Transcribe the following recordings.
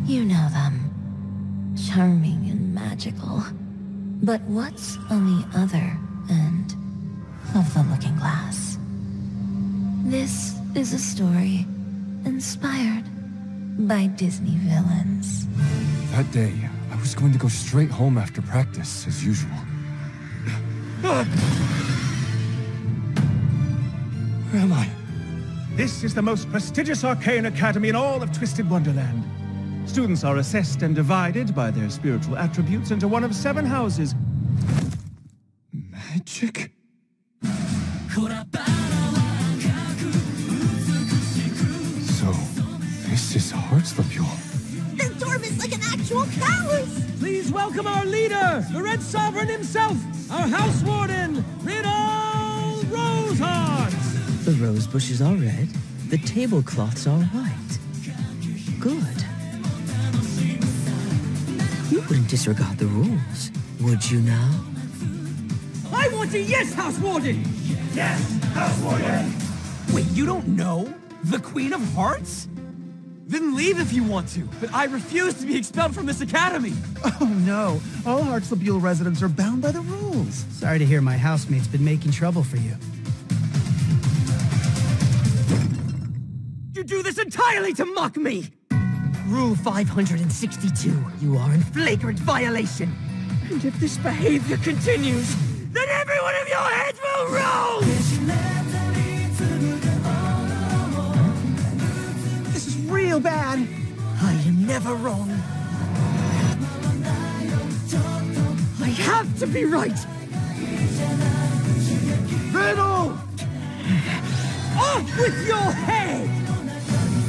You know them. Charming and magical. But what's on the other end of the looking glass? This is a story inspired by Disney villains. That day, I was going to go straight home after practice, as usual. Where am I? This is the most prestigious arcane academy in all of Twisted Wonderland. Students are assessed and divided by their spiritual attributes into one of 7 houses. Magic? So, this is Heartslabule. This dorm is like an actual palace! Please welcome our leader, the Red Sovereign himself, our House Warden, Riddle Rosehearts! The rose bushes are red, the tablecloths are white. Good. You wouldn't disregard the rules, would you now? I want a yes, House Warden! Yes, House Warden! Wait, you don't know? The Queen of Hearts? Then leave if you want to, but I refuse to be expelled from this academy! Oh no, all Heartslabule residents are bound by the rules. Sorry to hear my housemate's been making trouble for you. You do this entirely to mock me! Rule 562, you are in flagrant violation. And if this behavior continues, then every one of your heads will roll! This is real bad. I am never wrong. I have to be right! Riddle! Off with your head!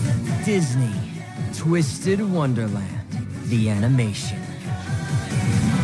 Disney, Twisted Wonderland, the animation.